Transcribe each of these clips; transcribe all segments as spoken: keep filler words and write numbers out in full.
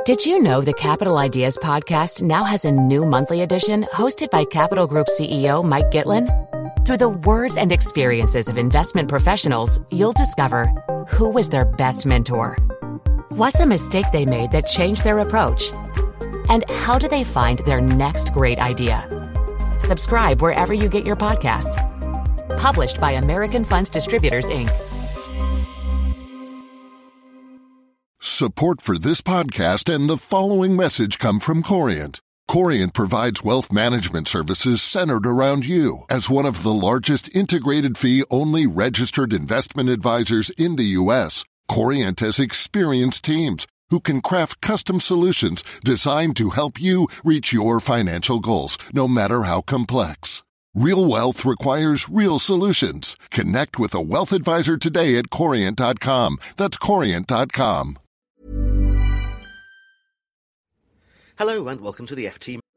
Did you know the Capital Ideas podcast now has a new monthly edition hosted by Capital Group C E O Mike Gitlin? Through the words and experiences of investment professionals, you'll discover who was their best mentor, what's a mistake they made that changed their approach, and how do they find their next great idea. Subscribe wherever you get your podcasts. Published by American Funds Distributors, Incorporated. Support for this podcast and the following message come from Corient. Corient provides wealth management services centered around you. As one of the largest integrated fee-only registered investment advisors in the U S, Corient has experienced teams who can craft custom solutions designed to help you reach your financial goals, no matter how complex. Real wealth requires real solutions. Connect with a wealth advisor today at corient dot com. That's corient dot com. Hello and welcome to the F T.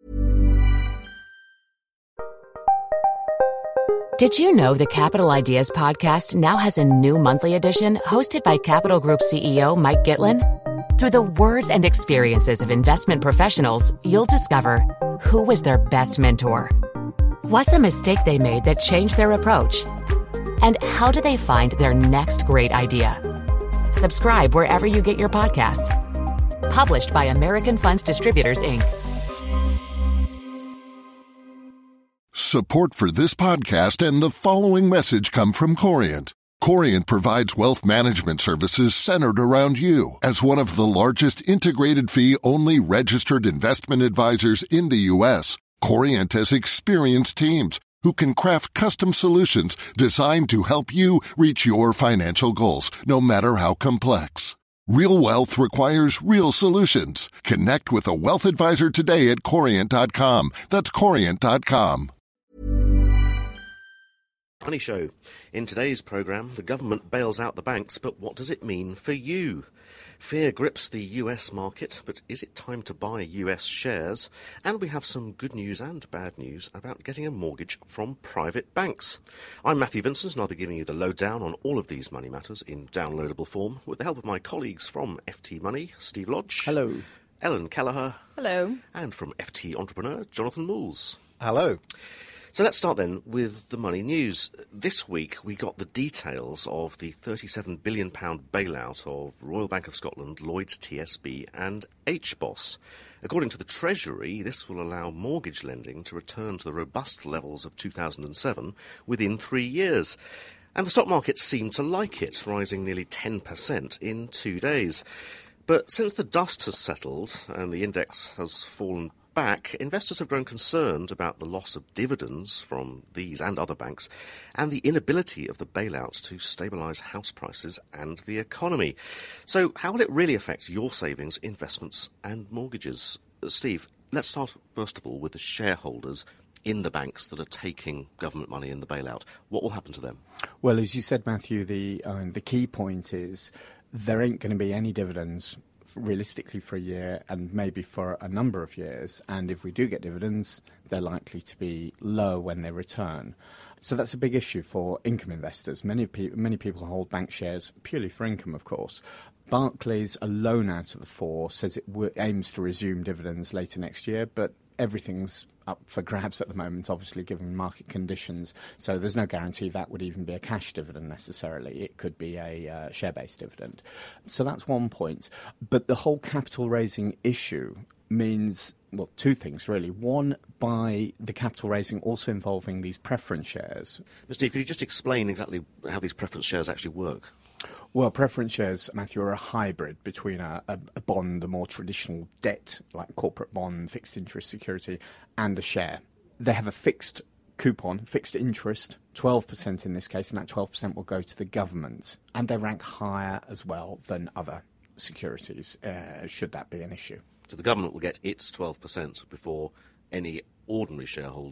Did you know the Capital Ideas podcast now has a new monthly edition hosted by Capital Group C E O Mike Gitlin? Through the words and experiences of investment professionals, you'll discover who was their best mentor, what's a mistake they made that changed their approach, and how do they find their next great idea. Subscribe wherever you get your podcasts. Published by American Funds Distributors, Incorporated. Support for this podcast and the following message come from Corient. Corient provides wealth management services centered around you. As one of the largest integrated fee-only registered investment advisors in the U S, Corient has experienced teams who can craft custom solutions designed to help you reach your financial goals, no matter how complex. Real wealth requires real solutions. Connect with a wealth advisor today at corient dot com. That's corient dot com. Money Show. In today's programme, the government bails out the banks, but what does it mean for you? Fear grips the U S market, but is it time to buy U S shares? And we have some good news and bad news about getting a mortgage from private banks. I'm Matthew Vincent, and I'll be giving you the lowdown on all of these money matters in downloadable form with the help of my colleagues from F T Money, Steve Lodge. Hello. Ellen Kelleher. Hello. And from F T Entrepreneur, Jonathan Mools. Hello. So let's start then with the money news. This week we got the details of the thirty-seven billion pounds bailout of Royal Bank of Scotland, Lloyds T S B and H B O S. According to the Treasury, this will allow mortgage lending to return to the robust levels of two thousand seven within three years. And the stock market seemed to like it, rising nearly ten percent in two days. But since the dust has settled and the index has fallen back, investors have grown concerned about the loss of dividends from these and other banks and the inability of the bailouts to stabilise house prices and the economy. So how will it really affect your savings, investments and mortgages? Uh, Steve, let's start first of all with the shareholders in the banks that are taking government money in the bailout. What will happen to them? Well, as you said, Matthew, the uh, the key point is there ain't going to be any dividends realistically for a year and maybe for a number of years. And if we do get dividends, they're likely to be low when they return. So that's a big issue for income investors. Many, pe- many people hold bank shares purely for income, of course. Barclays, alone out of the four, says it w- aims to resume dividends later next year, but everything's up for grabs at the moment, obviously, given market conditions. So there's no guarantee that would even be a cash dividend necessarily. It could be a uh, share-based dividend. So that's one point. But the whole capital raising issue means, well, two things, really. One, by the capital raising also involving these preference shares. Mister Steve, could you just explain exactly how these preference shares actually work? Well, preference shares, Matthew, are a hybrid between a, a, a bond, a more traditional debt, like corporate bond, fixed interest security, and a share. They have a fixed coupon, fixed interest, twelve percent in this case, and that twelve percent will go to the government. And they rank higher as well than other securities, uh, should that be an issue. So the government will get its twelve percent before any ordinary shareholder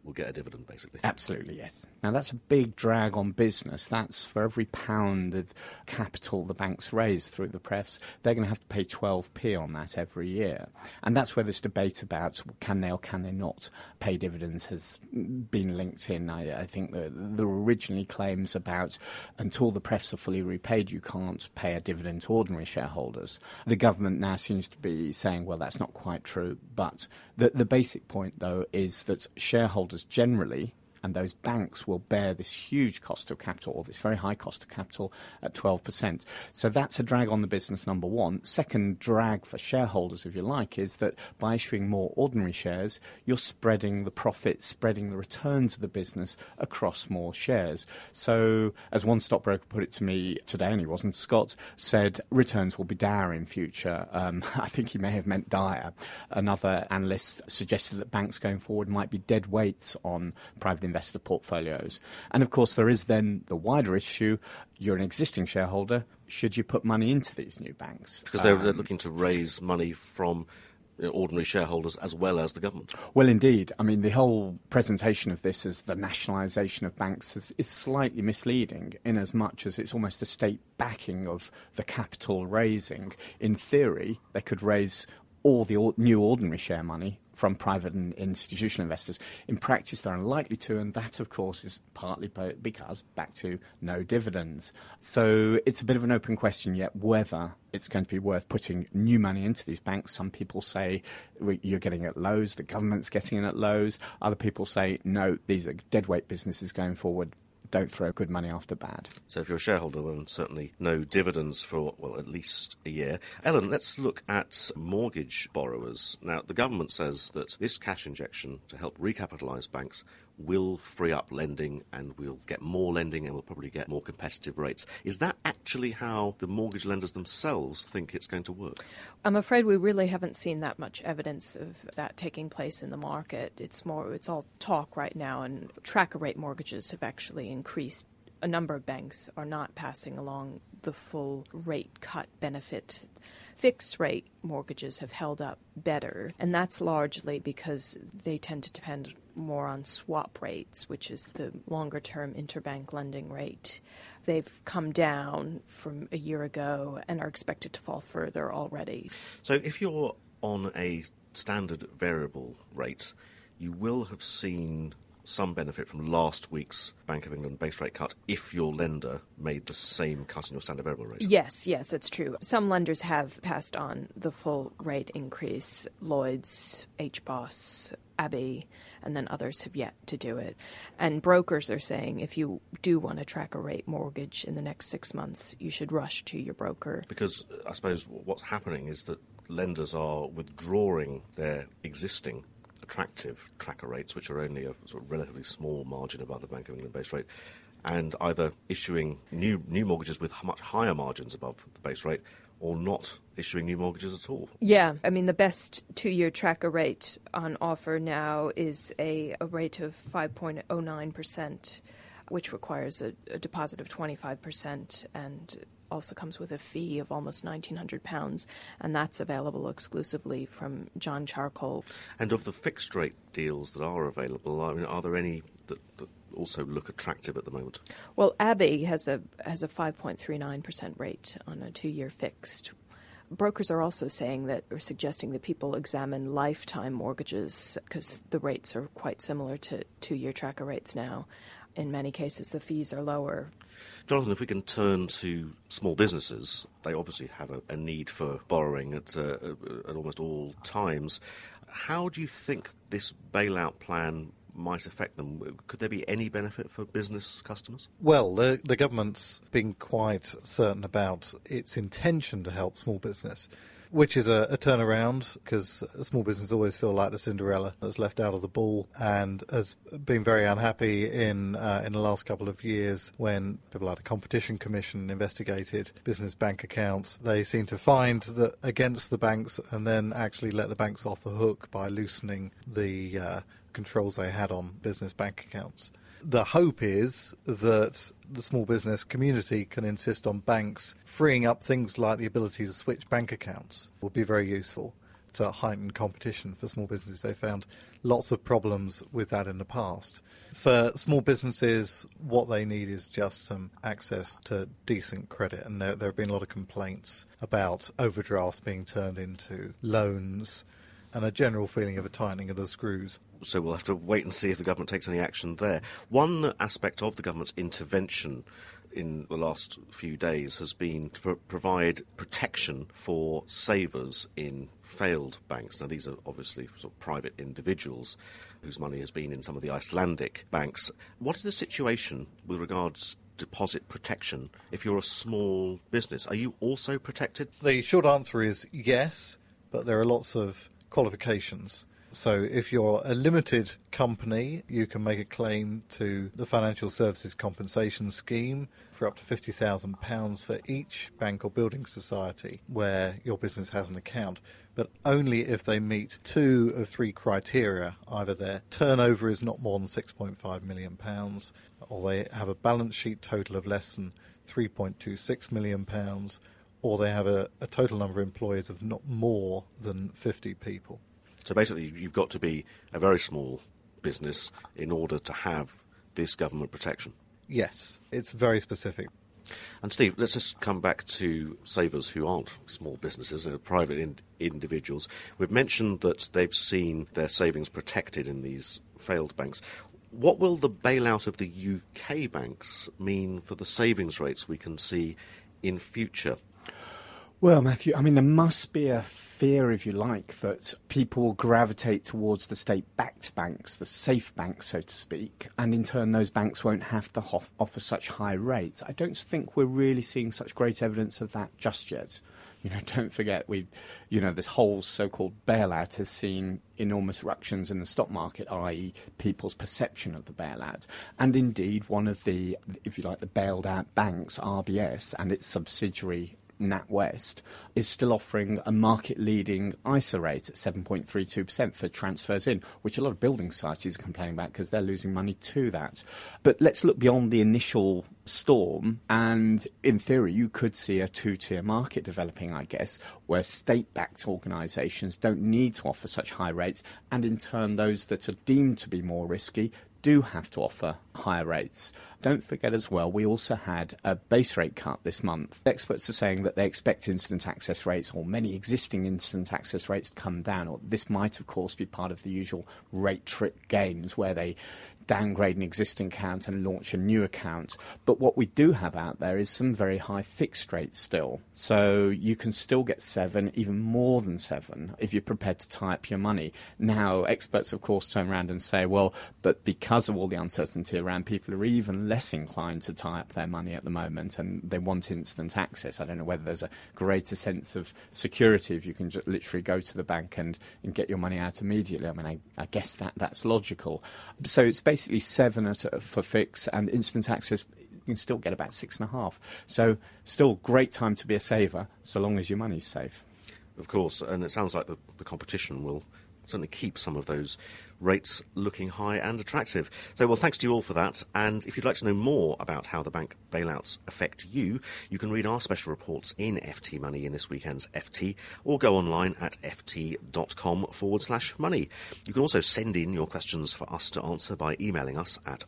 will get a dividend, basically. Absolutely, yes. Now, that's a big drag on business. That's for every pound of capital the banks raise through the prefs, they're going to have to pay twelve p on that every year. And that's where this debate about can they or can they not pay dividends has been linked in. I, I think the, the originally claims about until the prefs are fully repaid, you can't pay a dividend to ordinary shareholders. The government now seems to be saying, well, that's not quite true. But the, the basic point, though, is that shareholders generally, and those banks will bear this huge cost of capital, or this very high cost of capital at twelve percent. So that's a drag on the business, number one. Second drag for shareholders, if you like, is that by issuing more ordinary shares, you're spreading the profits, spreading the returns of the business across more shares. So as one stockbroker put it to me today, and he wasn't Scott, said returns will be dour in future. Um, I think he may have meant dire. Another analyst suggested that banks going forward might be dead weights on private investor portfolios. And of course, there is then the wider issue. You're an existing shareholder. Should you put money into these new banks? Because they're, um, they're looking to raise money from you know, ordinary shareholders as well as the government. Well, indeed. I mean, the whole presentation of this as the nationalisation of banks is, is slightly misleading in as much as it's almost a state backing of the capital raising. In theory, they could raise all the or- new ordinary share money from private and institutional investors. In practice, they're unlikely to, and that, of course, is partly because, back to no dividends. So it's a bit of an open question yet whether it's going to be worth putting new money into these banks. Some people say you're getting it at lows, the government's getting it at lows. Other people say, no, these are deadweight businesses going forward. Don't throw good money after bad. So if you're a shareholder, well, certainly no dividends for, well, at least a year. Ellen, let's look at mortgage borrowers. Now, the government says that this cash injection to help recapitalise banks will free up lending and we'll get more lending and we'll probably get more competitive rates. Is that actually how the mortgage lenders themselves think it's going to work? I'm afraid we really haven't seen that much evidence of that taking place in the market. It's more, it's all talk right now, and tracker rate mortgages have actually increased. A number of banks are not passing along the full rate cut benefit. Fixed rate mortgages have held up better, and that's largely because they tend to depend more on swap rates, which is the longer-term interbank lending rate. They've come down from a year ago and are expected to fall further already. So if you're on a standard variable rate, you will have seen some benefit from last week's Bank of England base rate cut if your lender made the same cut in your standard variable rate. Yes, yes, that's true. Some lenders have passed on the full rate increase. Lloyds, H B O S, Abbey, and then others have yet to do it. And brokers are saying if you do want to track a rate mortgage in the next six months, you should rush to your broker. Because I suppose what's happening is that lenders are withdrawing their existing attractive tracker rates, which are only a sort of relatively small margin above the Bank of England base rate, and either issuing new new mortgages with much higher margins above the base rate or not issuing new mortgages at all. Yeah, I mean, the best two-year tracker rate on offer now is a, a rate of five point oh nine percent, which requires a, a deposit of twenty-five percent and also comes with a fee of almost nineteen hundred pounds, and that's available exclusively from John Charcoal. And of the fixed rate deals that are available, I mean, are there any that, that also look attractive at the moment? Well, Abbey has a has a five point three nine percent rate on a two-year fixed. Brokers are also saying that, or suggesting that people examine lifetime mortgages because the rates are quite similar to two-year tracker rates now. In many cases, the fees are lower. Jonathan, if we can turn to small businesses, they obviously have a, a need for borrowing at, uh, at almost all times. How do you think this bailout plan might affect them? Could there be any benefit for business customers? Well, the, the government's been quite certain about its intention to help small business, which is a, a turnaround because small business always feel like the Cinderella that's left out of the ball and has been very unhappy in uh, in the last couple of years when people like the Competition Commission investigated business bank accounts. They seem to find that against the banks and then actually let the banks off the hook by loosening the uh, controls they had on business bank accounts. The hope is that the small business community can insist on banks freeing up things like the ability to switch bank accounts will be very useful. to heighten competition for small businesses. They found lots of problems with that in the past. For small businesses, what they need is just some access to decent credit, and there, there have been a lot of complaints about overdrafts being turned into loans and a general feeling of a tightening of the screws. So we'll have to wait and see if the government takes any action there. One aspect of the government's intervention in the last few days has been to pro- provide protection for savers in failed banks. Now, these are obviously sort of private individuals whose money has been in some of the Icelandic banks. What is the situation with regards to deposit protection if you're a small business? Are you also protected? The short answer is yes, but there are lots of qualifications. So if you're a limited company, you can make a claim to the Financial Services Compensation Scheme for up to fifty thousand pounds for each bank or building society where your business has an account, but only if they meet two of three criteria. Either their turnover is not more than six point five million pounds, or they have a balance sheet total of less than three point two six million pounds, or they have a, a total number of employees of not more than fifty people. So basically, you've got to be a very small business in order to have this government protection. Yes, it's very specific. And Steve, let's just come back to savers who aren't small businesses, they're private in- individuals. We've mentioned that they've seen their savings protected in these failed banks. What will the bailout of the U K banks mean for the savings rates we can see in future? Well, Matthew, I mean, there must be a fear, if you like, that people will gravitate towards the state-backed banks, the safe banks, so to speak, and in turn those banks won't have to hof- offer such high rates. I don't think we're really seeing such great evidence of that just yet. You know, don't forget, we've, you know, this whole so-called bailout has seen enormous ructions in the stock market, that is people's perception of the bailout. And indeed, one of the, if you like, the bailed-out banks, R B S, and its subsidiary NatWest, is still offering a market-leading I S A rate at seven point three two percent for transfers in, which a lot of building societies are complaining about because they're losing money to that. But let's look beyond the initial storm, and in theory you could see a two-tier market developing, I guess, where state-backed organisations don't need to offer such high rates, and in turn those that are deemed to be more risky do have to offer higher rates. Don't forget as well, we also had a base rate cut this month. Experts are saying that they expect instant access rates, or many existing instant access rates, to come down. Or this might, of course, be part of the usual rate trick games where they downgrade an existing account and launch a new account. But what we do have out there is some very high fixed rates still. So you can still get seven, even more than seven, if you're prepared to tie up your money. Now, experts, of course, turn around and say, well, but because of all the uncertainty around, people are even less inclined to tie up their money at the moment, and they want instant access. I don't know whether there's a greater sense of security if you can just literally go to the bank and, and get your money out immediately. I mean, I, I guess that that's logical. So it's basically seven at, for fix, and instant access, you can still get about six and a half. So still great time to be a saver, so long as your money's safe. Of course, and it sounds like the, the competition will certainly keep some of those rates looking high and attractive. So, well, thanks to you all for that. And if you'd like to know more about how the bank bailouts affect you, you can read our special reports in F T Money in this weekend's F T, or go online at ft.com forward slash money. You can also send in your questions for us to answer by emailing us at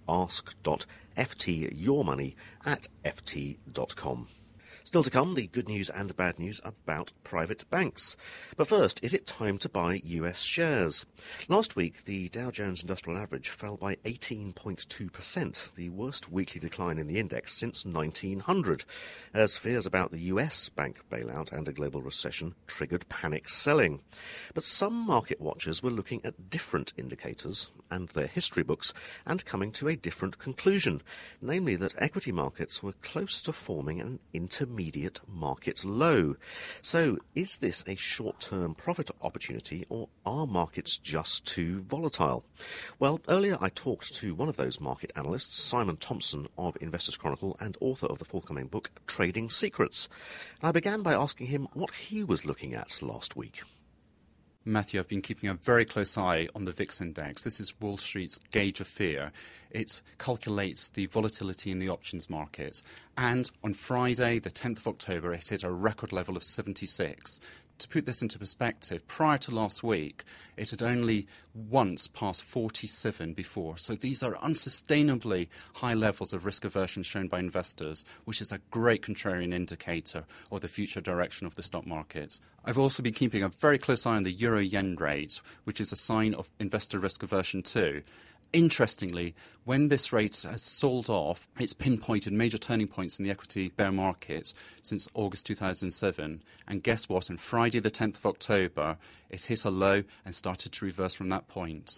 ask.ftyourmoney at ft.com. Still to come, the good news and bad news about private banks. But first, is it time to buy U S shares? Last week, the Dow Jones Industrial Average fell by eighteen point two percent, the worst weekly decline in the index since nineteen hundred, as fears about the U S bank bailout and a global recession triggered panic selling. But some market watchers were looking at different indicators and their history books and coming to a different conclusion, namely that equity markets were close to forming an intermediate market low. So is this a short-term profit opportunity, or are markets just too volatile? Well, earlier I talked to one of those market analysts, Simon Thompson of Investors Chronicle and author of the forthcoming book Trading Secrets. And I began by asking him what he was looking at last week. Matthew, I've been keeping a very close eye on the V I X index. This is Wall Street's gauge of fear. It calculates the volatility in the options market. And on Friday, the tenth of October, it hit a record level of seventy-six. To put this into perspective, prior to last week, it had only once passed forty-seven before. So these are unsustainably high levels of risk aversion shown by investors, which is a great contrarian indicator of the future direction of the stock market. I've also been keeping a very close eye on the euro-yen rate, which is a sign of investor risk aversion too. Interestingly, when this rate has sold off, it's pinpointed major turning points in the equity bear market since August two thousand seven. And guess what? On Friday, the tenth of October, it hit a low and started to reverse from that point.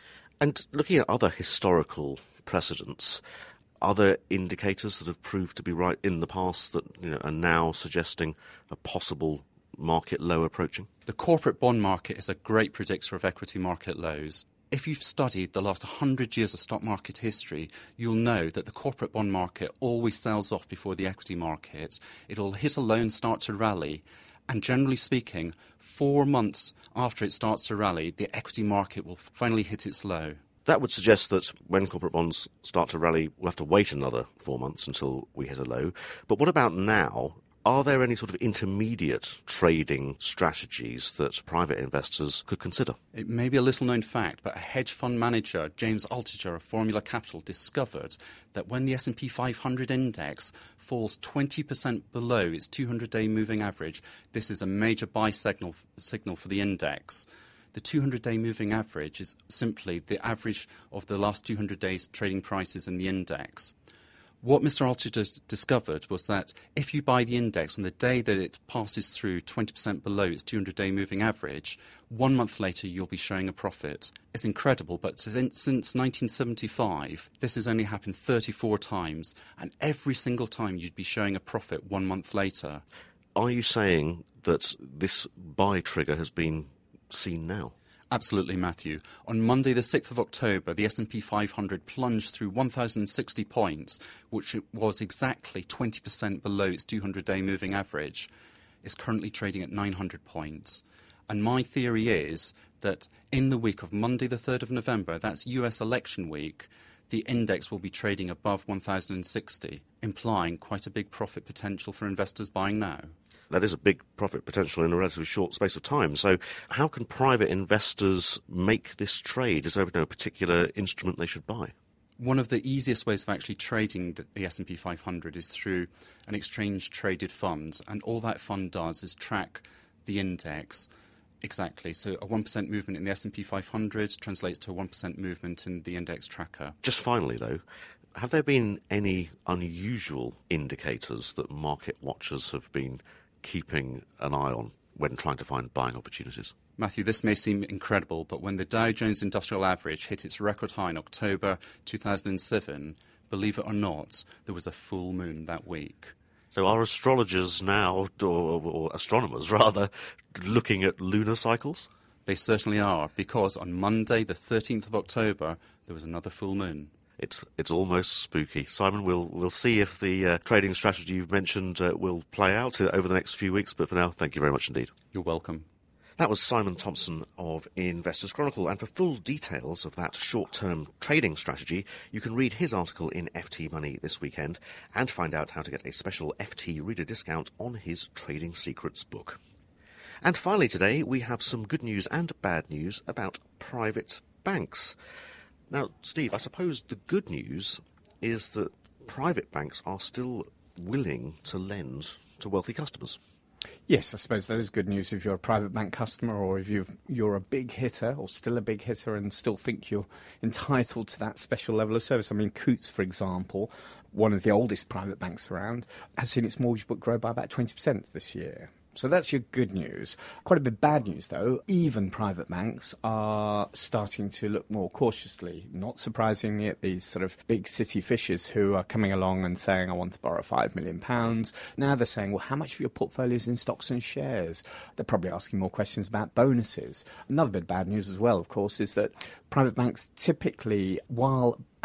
And looking at other historical precedents, are there indicators that have proved to be right in the past that, you know, are now suggesting a possible market low approaching? The corporate bond market is a great predictor of equity market lows. If you've studied the last one hundred years of stock market history, you'll know that the corporate bond market always sells off before the equity market. It'll hit a low and start to rally. And generally speaking, four months after it starts to rally, the equity market will finally hit its low. That would suggest that when corporate bonds start to rally, we'll have to wait another four months until we hit a low. But what about now? Are there any sort of intermediate trading strategies that private investors could consider? It may be a little-known fact, but a hedge fund manager, James Altucher of Formula Capital, discovered that when the S and P five hundred index falls twenty percent below its two hundred day moving average, this is a major buy signal, signal for the index. The two hundred day moving average is simply the average of the last two hundred days trading prices in the index. What Mister Altucher discovered was that if you buy the index on the day that it passes through twenty percent below its two hundred day moving average, one month later you'll be showing a profit. It's incredible, but since nineteen seventy-five, this has only happened thirty-four times, and every single time you'd be showing a profit one month later. Are you saying that this buy trigger has been seen now? Absolutely, Matthew. On Monday, the sixth of October, the S and P five hundred plunged through one thousand sixty points, which was exactly twenty percent below its two hundred day moving average. It's currently trading at nine hundred points. And my theory is that in the week of Monday, the third of November, that's U S election week, the index will be trading above one thousand sixty, implying quite a big profit potential for investors buying now. That is a big profit potential in a relatively short space of time. So how can private investors make this trade? Is there no particular instrument they should buy? One of the easiest ways of actually trading the, the S and P five hundred is through an exchange-traded fund. And all that fund does is track the index exactly. So a one percent movement in the S and P five hundred translates to a one percent movement in the index tracker. Just finally, though, have there been any unusual indicators that market watchers have been keeping an eye on when trying to find buying opportunities? Matthew, this may seem incredible, but when the Dow Jones Industrial Average hit its record high in October two thousand seven, believe it or not, there was a full moon that week. So are astrologers now, or, or astronomers rather, looking at lunar cycles? They certainly are, because on Monday, the thirteenth of October, there was another full moon. It's it's almost spooky. Simon, we'll we'll see if the uh, trading strategy you've mentioned uh, will play out uh, over the next few weeks. But for now, thank you very much indeed. You're welcome. That was Simon Thompson of Investors Chronicle. And for full details of that short-term trading strategy, you can read his article in F T Money this weekend and find out how to get a special F T reader discount on his Trading Secrets book. And finally today, we have some good news and bad news about private banks. Now, Steve, I suppose the good news is that private banks are still willing to lend to wealthy customers. Yes, I suppose that is good news if you're a private bank customer, or if you've, you're a big hitter or still a big hitter and still think you're entitled to that special level of service. I mean, Coutts, for example, one of the oldest private banks around, has seen its mortgage book grow by about twenty percent this year. So that's your good news. Quite a bit of bad news, though. Even private banks are starting to look more cautiously, not surprisingly, at these sort of big city fishers who are coming along and saying, I want to borrow five million pounds. Now they're saying, well, how much of your portfolio is in stocks and shares? They're probably asking more questions about bonuses. Another bit of bad news as well, of course, is that private banks typically, while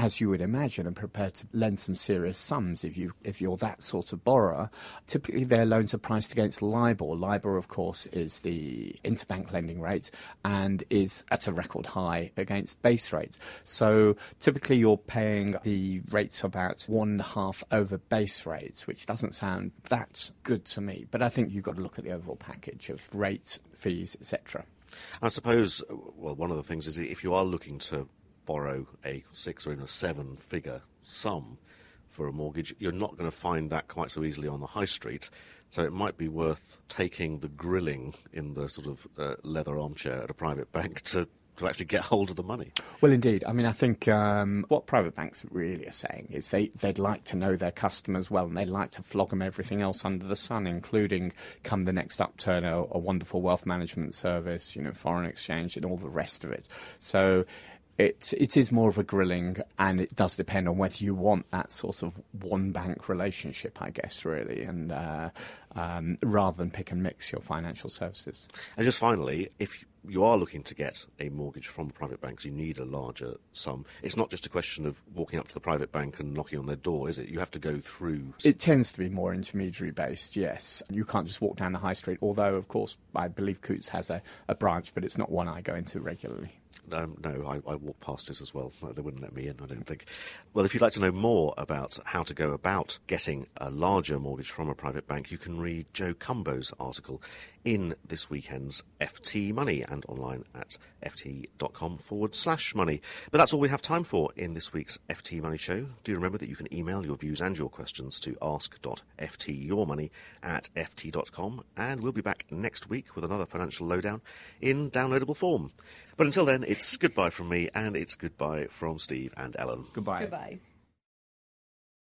as you would imagine, are prepared to lend some serious sums if, you, if you're that sort of borrower. Typically, their loans are priced against LIBOR. LIBOR, of course, is the interbank lending rate and is at a record high against base rates. So typically, you're paying the rates about one and a half over base rates, which doesn't sound that good to me. But I think you've got to look at the overall package of rates, fees, et cetera. I suppose, well, one of the things is if you are looking to borrow a six or even a seven figure sum for a mortgage, you're not going to find that quite so easily on the high street. So it might be worth taking the grilling in the sort of uh, leather armchair at a private bank to to actually get hold of the money. Well, indeed. I mean, I think um, what private banks really are saying is they, they'd like to know their customers well, and they'd like to flog them everything else under the sun, including, come the next upturn, a, a wonderful wealth management service, you know, foreign exchange and all the rest of it. So It, it is more of a grilling, and it does depend on whether you want that sort of one-bank relationship, I guess, really, and uh, um, rather than pick and mix your financial services. And just finally, if you are looking to get a mortgage from a private bank, so you need a larger sum, it's not just a question of walking up to the private bank and knocking on their door, is it? You have to go through... It tends to be more intermediary-based, yes. You can't just walk down the high street, although, of course, I believe Coutts has a, a branch, but it's not one I go into regularly. Um, no, I, I walk past it as well. They wouldn't let me in, I don't think. Well, if you'd like to know more about how to go about getting a larger mortgage from a private bank, you can read Joe Cumbo's article in this weekend's F T Money and online at ft.com forward slash money. But that's all we have time for in this week's F T Money Show. Do remember that you can email your views and your questions to ask.ftyourmoney at ft dot com, and we'll be back next week with another financial lowdown in downloadable form. But until then, it's goodbye from me, and it's goodbye from Steve and Ellen. Goodbye. Goodbye.